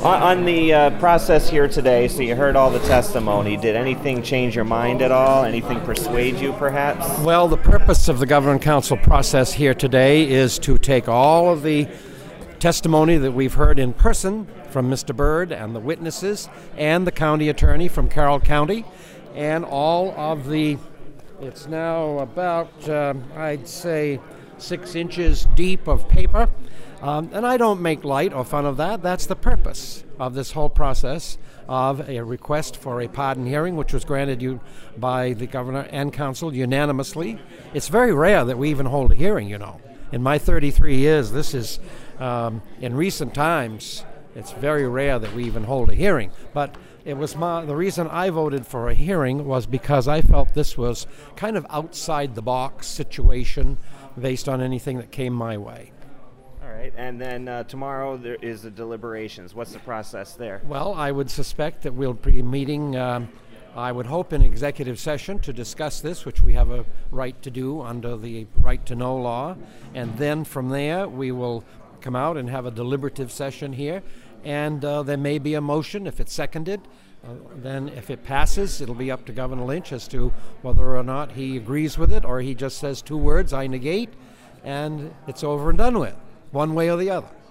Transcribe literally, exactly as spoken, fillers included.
On, on the uh, process here today, so you heard all the testimony. Did anything change your mind at all? Anything persuade you, perhaps? Well, the purpose of the Governor and Council process here today is to take all of the testimony that we've heard in person from Mister Byrd and the witnesses and the county attorney from Carroll County, and all of the, it's now about, uh, I'd say, six inches deep of paper. Um, and I don't make light or fun of that. That's the purpose of this whole process of a request for a pardon hearing, which was granted you by the governor and council unanimously. It's very rare that we even hold a hearing, you know. In my thirty-three years, this is, um, in recent times, it's very rare that we even hold a hearing. But it was my, the reason I voted for a hearing was because I felt this was kind of outside the box situation based on anything that came my way. All right, and then uh, tomorrow there is the deliberations. What's the process there? Well, I would suspect that we'll be meeting, um, I would hope, in executive session to discuss this, which we have a right to do under the right to know law. And then from there, we will come out and have a deliberative session here. And uh, there may be a motion if it's seconded. Uh, then if it passes, it'll be up to Governor Lynch as to whether or not he agrees with it, or he just says two words, I negate, and it's over and done with, one way or the other.